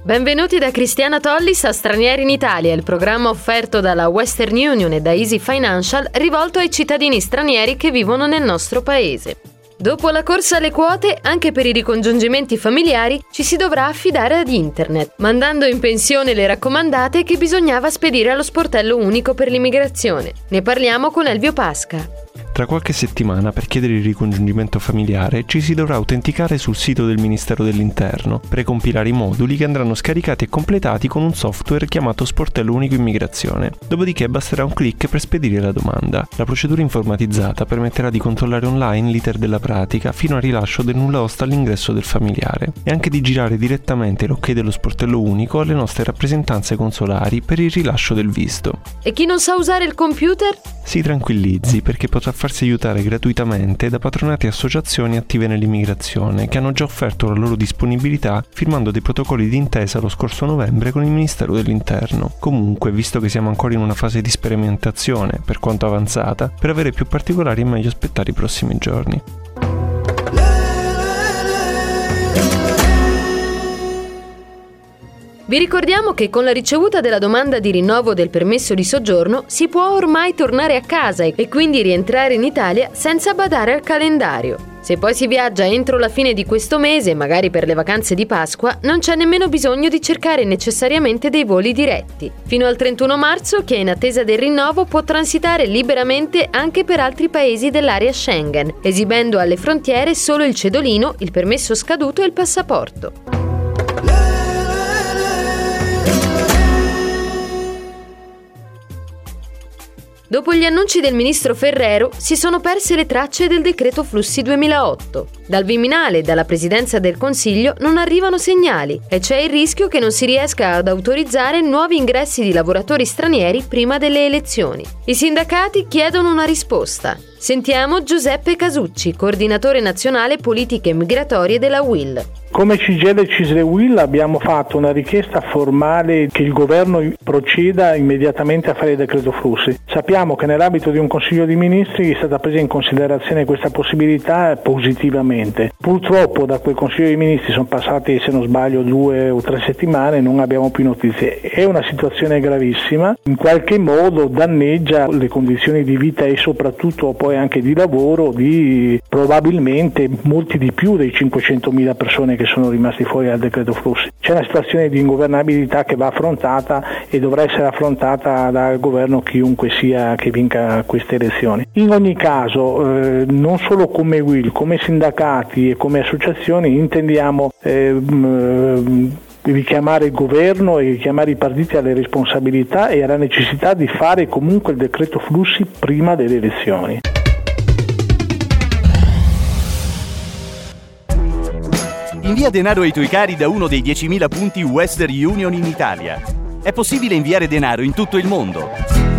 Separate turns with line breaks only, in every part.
Benvenuti da Cristiana Tollis a Stranieri in Italia, il programma offerto dalla Western Union e da Easy Financial rivolto ai cittadini stranieri che vivono nel nostro paese. Dopo la corsa alle quote, anche per i ricongiungimenti familiari ci si dovrà affidare ad internet, mandando in pensione le raccomandate che bisognava spedire allo sportello unico per l'immigrazione. Ne parliamo con Elvio Pasca.
Tra qualche settimana, per chiedere il ricongiungimento familiare, ci si dovrà autenticare sul sito del Ministero dell'Interno, precompilare i moduli che andranno scaricati e completati con un software chiamato Sportello Unico Immigrazione. Dopodiché basterà un click per spedire la domanda. La procedura informatizzata permetterà di controllare online l'iter della pratica fino al rilascio del nulla osta all'ingresso del familiare e anche di girare direttamente l'ok dello Sportello Unico alle nostre rappresentanze consolari per il rilascio del visto.
E chi non sa usare il computer?
Si tranquillizzi, perché potrà farsi aiutare gratuitamente da patronati e associazioni attive nell'immigrazione che hanno già offerto la loro disponibilità firmando dei protocolli d'intesa lo scorso novembre con il Ministero dell'Interno. Comunque, visto che siamo ancora in una fase di sperimentazione, per quanto avanzata, per avere più particolari è meglio aspettare i prossimi giorni.
Vi ricordiamo che con la ricevuta della domanda di rinnovo del permesso di soggiorno si può ormai tornare a casa e quindi rientrare in Italia senza badare al calendario. Se poi si viaggia entro la fine di questo mese, magari per le vacanze di Pasqua, non c'è nemmeno bisogno di cercare necessariamente dei voli diretti. Fino al 31 marzo chi è in attesa del rinnovo può transitare liberamente anche per altri paesi dell'area Schengen, esibendo alle frontiere solo il cedolino, il permesso scaduto e il passaporto. Dopo gli annunci del ministro Ferrero si sono perse le tracce del decreto flussi 2008. Dal Viminale e dalla Presidenza del Consiglio non arrivano segnali e c'è il rischio che non si riesca ad autorizzare nuovi ingressi di lavoratori stranieri prima delle elezioni. I sindacati chiedono una risposta. Sentiamo Giuseppe Casucci, coordinatore nazionale politiche migratorie della UIL.
Come CGIL e CISL UIL abbiamo fatto una richiesta formale che il governo proceda immediatamente a fare il decreto flussi. Sappiamo che nell'ambito di un Consiglio di Ministri è stata presa in considerazione questa possibilità positivamente. Purtroppo da quel Consiglio di Ministri sono passati, se non sbaglio, 2 o 3 settimane e non abbiamo più notizie. È una situazione gravissima, in qualche modo danneggia le condizioni di vita e soprattutto poi anche di lavoro di probabilmente molti di più dei 500.000 persone che sono rimasti fuori dal decreto flussi. C'è una situazione di ingovernabilità che va affrontata e dovrà essere affrontata dal governo chiunque sia che vinca queste elezioni. In ogni caso, non solo come UIL, come sindacati e come associazioni intendiamo richiamare il governo e richiamare i partiti alle responsabilità e alla necessità di fare comunque il decreto flussi prima delle elezioni.
Invia denaro ai tuoi cari da uno dei 10.000 punti Western Union in Italia. È possibile inviare denaro in tutto il mondo.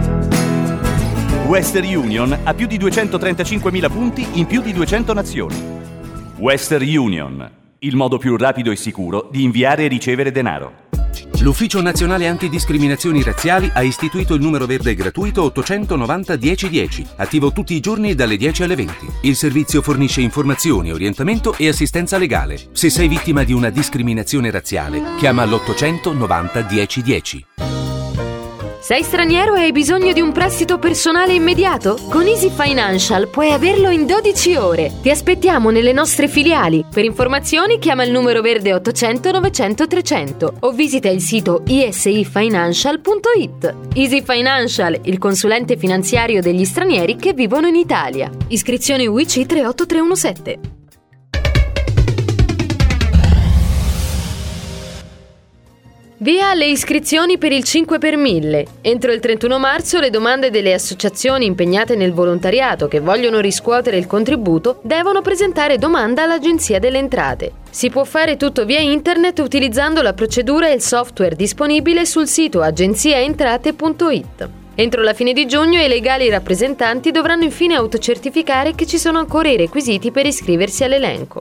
Western Union ha più di 235.000 punti in più di 200 nazioni. Western Union, il modo più rapido e sicuro di inviare e ricevere denaro.
L'Ufficio Nazionale Antidiscriminazioni Razziali ha istituito il numero verde gratuito 890 1010, attivo tutti i giorni dalle 10 alle 20. Il servizio fornisce informazioni, orientamento e assistenza legale. Se sei vittima di una discriminazione razziale, chiama l'890 1010.
Sei straniero e hai bisogno di un prestito personale immediato? Con Easy Financial puoi averlo in 12 ore. Ti aspettiamo nelle nostre filiali. Per informazioni chiama il numero verde 800 900 300 o visita il sito esifinancial.it. Easy Financial, il consulente finanziario degli stranieri che vivono in Italia. Iscrizione UIC 38317. Via alle iscrizioni per il 5 per 1000. Entro il 31 marzo le domande delle associazioni impegnate nel volontariato che vogliono riscuotere il contributo devono presentare domanda all'Agenzia delle Entrate. Si può fare tutto via internet utilizzando la procedura e il software disponibile sul sito agenziaentrate.it. Entro la fine di giugno i legali rappresentanti dovranno infine autocertificare che ci sono ancora i requisiti per iscriversi all'elenco.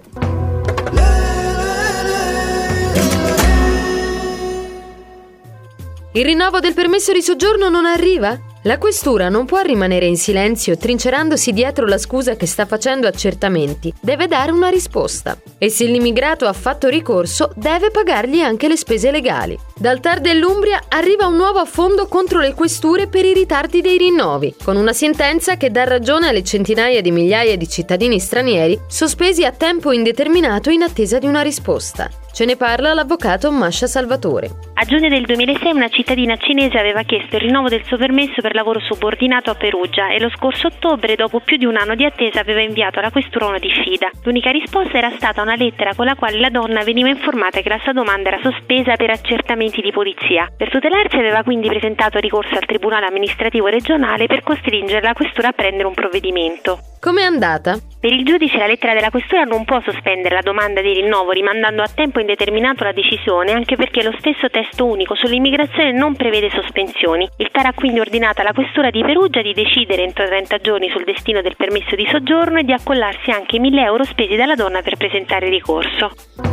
Il rinnovo del permesso di soggiorno non arriva? La questura non può rimanere in silenzio trincerandosi dietro la scusa che sta facendo accertamenti, deve dare una risposta. E se l'immigrato ha fatto ricorso, deve pagargli anche le spese legali. Dal TAR dell'Umbria arriva un nuovo affondo contro le questure per i ritardi dei rinnovi, con una sentenza che dà ragione alle centinaia di migliaia di cittadini stranieri sospesi a tempo indeterminato in attesa di una risposta. Ce ne parla l'avvocato Masha Salvatore.
A giugno del 2006 una cittadina cinese aveva chiesto il rinnovo del suo permesso per lavoro subordinato a Perugia e lo scorso ottobre, dopo più di un anno di attesa, aveva inviato alla questura una diffida. L'unica risposta era stata una lettera con la quale la donna veniva informata che la sua domanda era sospesa per accertamenti di polizia. Per tutelarsi aveva quindi presentato ricorso al Tribunale amministrativo regionale per costringere la questura a prendere un provvedimento.
Com'è andata?
Per il giudice la lettera della questura non può sospendere la domanda di rinnovo rimandando a tempo indeterminato la decisione, anche perché lo stesso testo unico sull'immigrazione non prevede sospensioni. Il TAR ha quindi ordinato alla questura di Perugia di decidere entro 30 giorni sul destino del permesso di soggiorno e di accollarsi anche i 1.000 euro spesi dalla donna per presentare ricorso.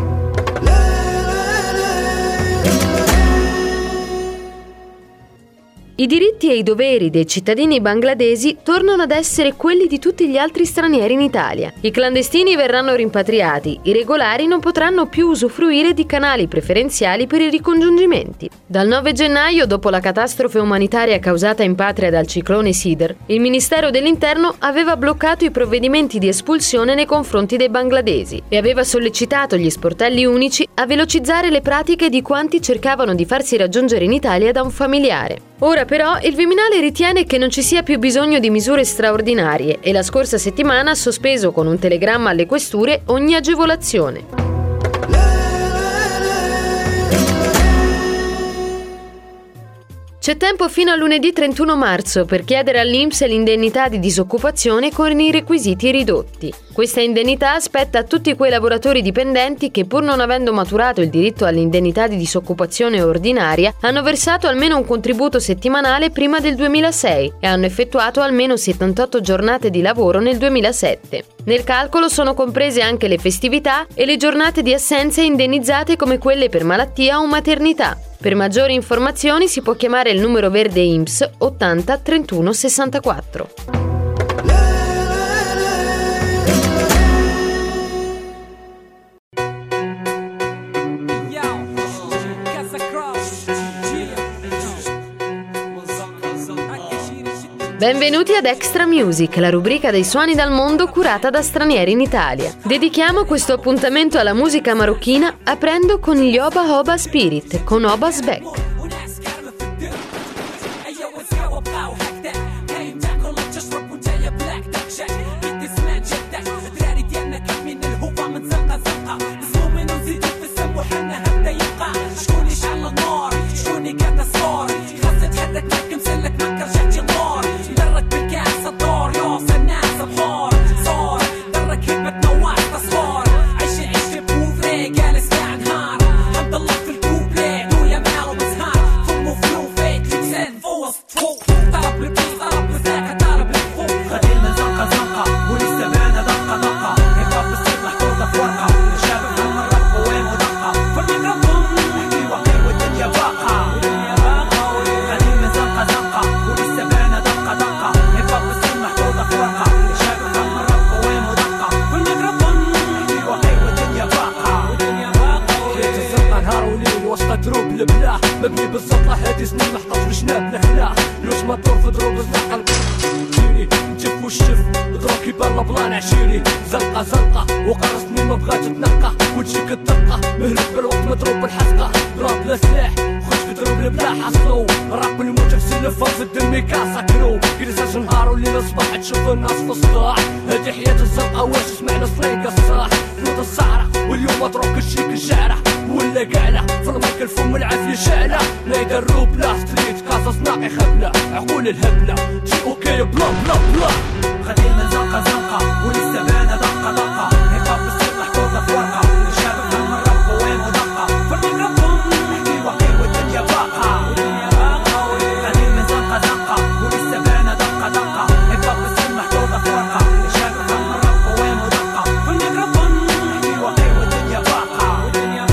I diritti e i doveri dei cittadini bangladesi tornano ad essere quelli di tutti gli altri stranieri in Italia. I clandestini verranno rimpatriati, i regolari non potranno più usufruire di canali preferenziali per i ricongiungimenti. Dal 9 gennaio, dopo la catastrofe umanitaria causata in patria dal ciclone Sidr, il Ministero dell'Interno aveva bloccato i provvedimenti di espulsione nei confronti dei bangladesi e aveva sollecitato gli sportelli unici a velocizzare le pratiche di quanti cercavano di farsi raggiungere in Italia da un familiare. Ora però il Viminale ritiene che non ci sia più bisogno di misure straordinarie e la scorsa settimana ha sospeso con un telegramma alle questure ogni agevolazione. C'è tempo fino a lunedì 31 marzo per chiedere all'INPS l'indennità di disoccupazione con i requisiti ridotti. Questa indennità spetta a tutti quei lavoratori dipendenti che, pur non avendo maturato il diritto all'indennità di disoccupazione ordinaria, hanno versato almeno un contributo settimanale prima del 2006 e hanno effettuato almeno 78 giornate di lavoro nel 2007. Nel calcolo sono comprese anche le festività e le giornate di assenza indennizzate come quelle per malattia o maternità. Per maggiori informazioni si può chiamare il numero verde INPS 80 31 64. Benvenuti ad Extra Music, la rubrica dei suoni dal mondo curata da stranieri in Italia. Dedichiamo questo appuntamento alla musica marocchina aprendo con gli Oba Oba Spirit con Oba's Back.
مبني بالزبطة هادي سنين محطوط في جناب الهنا لوش ما تدور في دروب الزنقة جيني نجف والشف دروك يبان لبلان عشيري زنقة زنقة وقرصني ما بغات تنقى وتجيك الدقة مهلك بالوقت مضروب بالحزقة ضرب لا سلاح خش في دروب البلاح عصلو راب الموت سلفة في الدم كاسة كرو كريساش نهار وليلة صباح تشوف الناس في الصداع هادي حياة الزنقة واش سمعنا صريقة الصاح نوض السعرة واليوم اتروك الشيك الشعرة ولا قاعدة في المايك الفم العافية شعلة نايدة الروبلا ستريت قصص ناقي خبلة عقول الهبلة جي اوكي بلا بلا بلا خديمة زنقة زنقة ولسه بانا دقة دقة هيب هوب الصوت محطوطة في ورقة الشباب هم الرب وين ودقة في الميكروفون نحكي واقعي والدنيا باقة خديمة زنقة زنقة ولسه بانا دقة دقة هيب هوب الصوت محطوطة في ورقة الشباب هم الرب وين ودقة في الميكروفون نحكي واقعي والدنيا باقة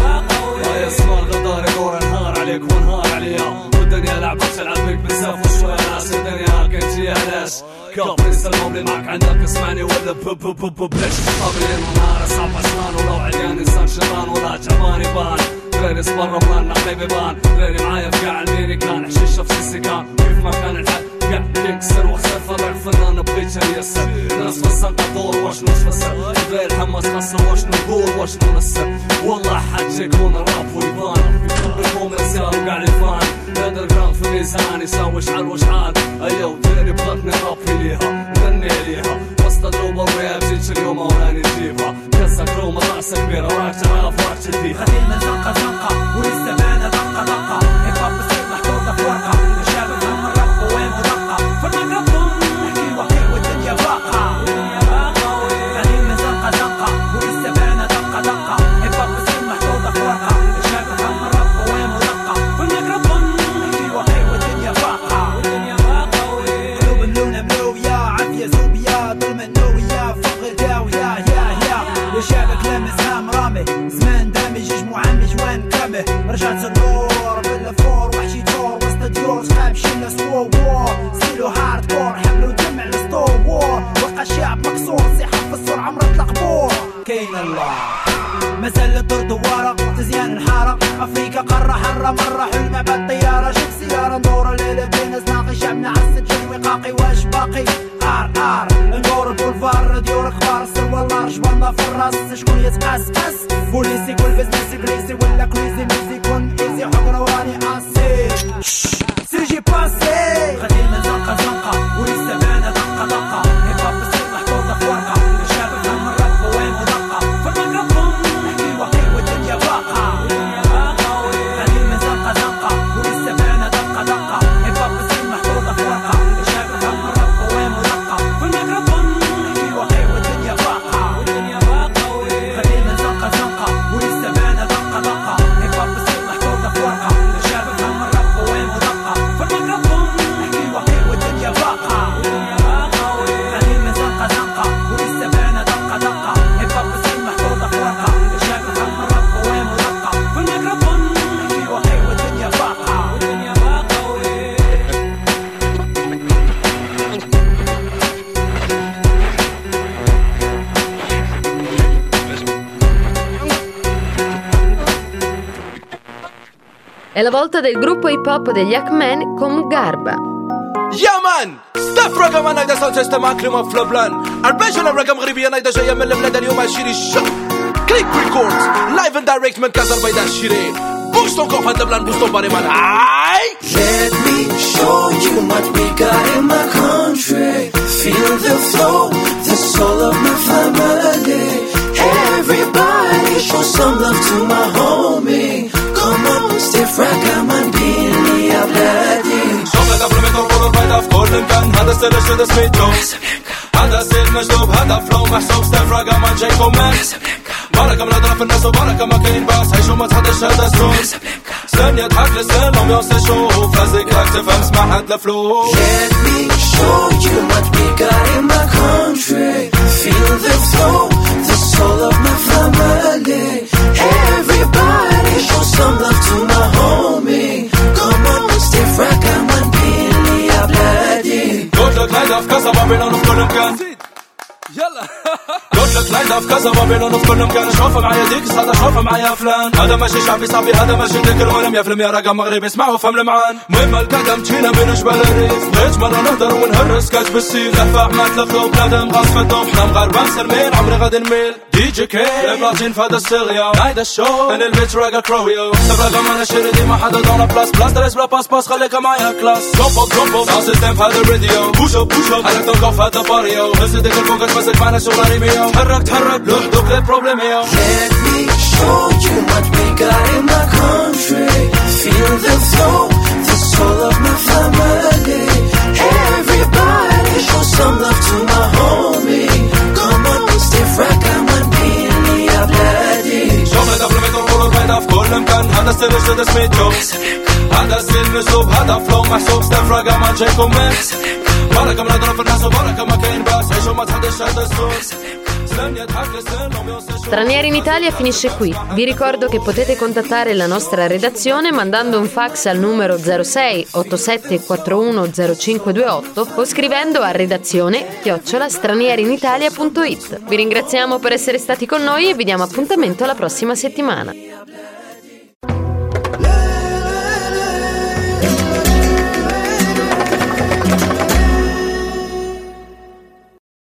اسمع غدار دور نهار عليك ونهار عليها والدنيا لعبة تلعب بك بزاف وشوية ناس الدنيا عندك اسمعني ولا بلاش طبيعي المنارة صعب عشان ولو عريان انسان شيطان ولا جباني بان غير اصبر بلان نحلي بيبان غيري معايا في قاع الميري كان حشيشة في السكان كيف ما كان الحد قاعد يكسر وخسر فرع فنان بغيت يسر ناس فسرت دور واش نفسر غير حماس خسر واش نقول واش ننسر والله حد يكون الراب ويبان بيكون رسال وقاعد يفان نادر جرام في ميزان يساوي شعر وشعال ايو ديري بغتني رابي ليها غني ليها وسط دروب الراب جيتش اليوم وراني نجيبها كسر كروم راسك كبيرة وراك تعرف وراك تديها
خديمة زنقة زنقة ولسه بانا دقة دقة هيب هوب بصير محطوطة في ورقة الشباب هم الرق وين مدقة في الميكروفون نحكي وحكي والدنيا باقة خديمة زنقة زنقة ولسه بانا دقة دقة هيب هوب بصير محطوطة في ورقة الشباب هم الرق وين مدقة في الميكروفون نحكي وحكي والدنيا باقة قلوب اللونة ملوية عافية زوبية ظلمة نوية فقر داوية يا شابك لمس رامي زمان دامج جموع مجوان كامه رجعت النور بالفور وحشي تور وسط ديور صحاب شلة سوو وور ستيلو هارد كور حملو دمع لستور وور وقع الشعب مكسور صيحة في السرعة عمرت القبور كاين الله مازال الدور دوارة تزيان الحارة أفريقيا قارة حرة مرة حلمة بالطيارة جيب سيارة ندور الليلة بين زناقي شعبنا عالسجل وقاقي واش باقي آر ندور البولفار راديو الأخبار سر والله رجبنا في الراس شكون يتقاسقس بوليسي يقول بزنسي بليسي ولا كريزي ميزي كون ايزي حقنا وراني اسي سيجي باسي خديمة زنقة زنقة ولسه بانا دقة دقة هيب هوب بصير محطوطة في ورقة الشباب هم الرق وين مدقة في الميكروفون نحكي وحكي والدنيا باقة خديمة زنقة زنقة ولسه بانا دقة دقة هيب هوب بصير محطوطة في ورقة الشباب هم الرق وين مدقة في الميكروفون نحكي وحكي والدنيا باقة خديمة زنقة زنقة ولسه بانا دقة دقة هيب هوب بصير محطوطة في ورقة الشباب هم الرق وين مدقة في الميكروفون نحكي وحكي والدنيا باقة خديمة زنقة زنقة ولسه بانا دقة دقة هيب هوب بصير محطوطة في ورقة الشباب هم الرق وين مدقة في الميكروفون نحكي وحكي والدنيا باقة
È la volta del gruppo hip hop degli Hackmen con Garba.
يا مان ستاف رقم انا دا صوت سيستم اكرم في لبنان اربعين رقم غريبي انا دا جايه من البلاد اليوم اشيري الشق كليك ريكوردز لايف اند دايركت من كازا البيضاء الشيرين بوش طون كوف هذا بلان بوش طون باري مان
Let me show you what we got in my country. Feel the flow, the soul of my family. Everybody show some love to my homie. Come on, stiff rock, I'm on Billy, I'm bloody.
شغل قبل ما يطور البيضاء في كل مكان هذا ستيل الشدة سميتو هذا ستيل مجذوب هذا فلو محسوب ستيف راقا مان جايكم مان بركة من أطراف الناس وبركة ما كاين باس عيشوا ما تحدش هذا السوس سن يضحك لسن الأمبيونس تشوف لازق راك تفهم اسمع حد الفلو
Let me show you what we got in my country. Feel the flow, the soul of my family. Everybody show some love to my homie. Come on, stiff rock, I'm on Billy, I'm bloody.
قلت لك لايدا في كاسا بابلون في كل مكان يلا قلت لك لايدا في كاسا بابلون في كل مكان شوفها معايا ديكس هذا شوفها معايا فلان هذا ماشي شعبي صافي هذا ماشي ذكر ولم يفلم يا رقم مغربي اسمعوا فهم المعان مهم القدم جينا من جبل الريف بغيت مرة نهدر ونهرس كاتب السيف لفة حمات الخلو بنادم غاص في الدوم حنا مغاربة مسلمين عمري غادي نميل دي جي كي بلاطين فهذا السيغيا لايدا الشو انا البيت راقا كرويو رقم انا شيري ديما حدا دونا بلاس بلاس درس بلا باس باس خليك معايا كلاس كومبو صار سيستم في هذا الراديو بوش اب عليك تنقف في هذا الباريو بس ديك الفوقك مسك معنا شغل ريميو تحرك لوحدك لي بروبليميو
Let me show you what we got in my country. Feel the flow, the soul of my family. Everybody show some love to my homie. Come on, stiff rock, I'm on Billy, I'm bloody.
شغل قبل ما يطور البيضاء في كل مكان هذا ستيل الشدة سميتو هذا ستيل مجذوب هذا فلو محسوب ستيف راقا مان جايكم مان بركة من أطراف الناس وبركة ما كاين باس عيشوا ما تحدش هذا السوس
Stranieri in Italia finisce qui. Vi ricordo che potete contattare la nostra redazione mandando un fax al numero 06 87 41 0528 o scrivendo a redazione@stranierinitalia.it. Vi ringraziamo per essere stati con noi e vi diamo appuntamento alla prossima settimana.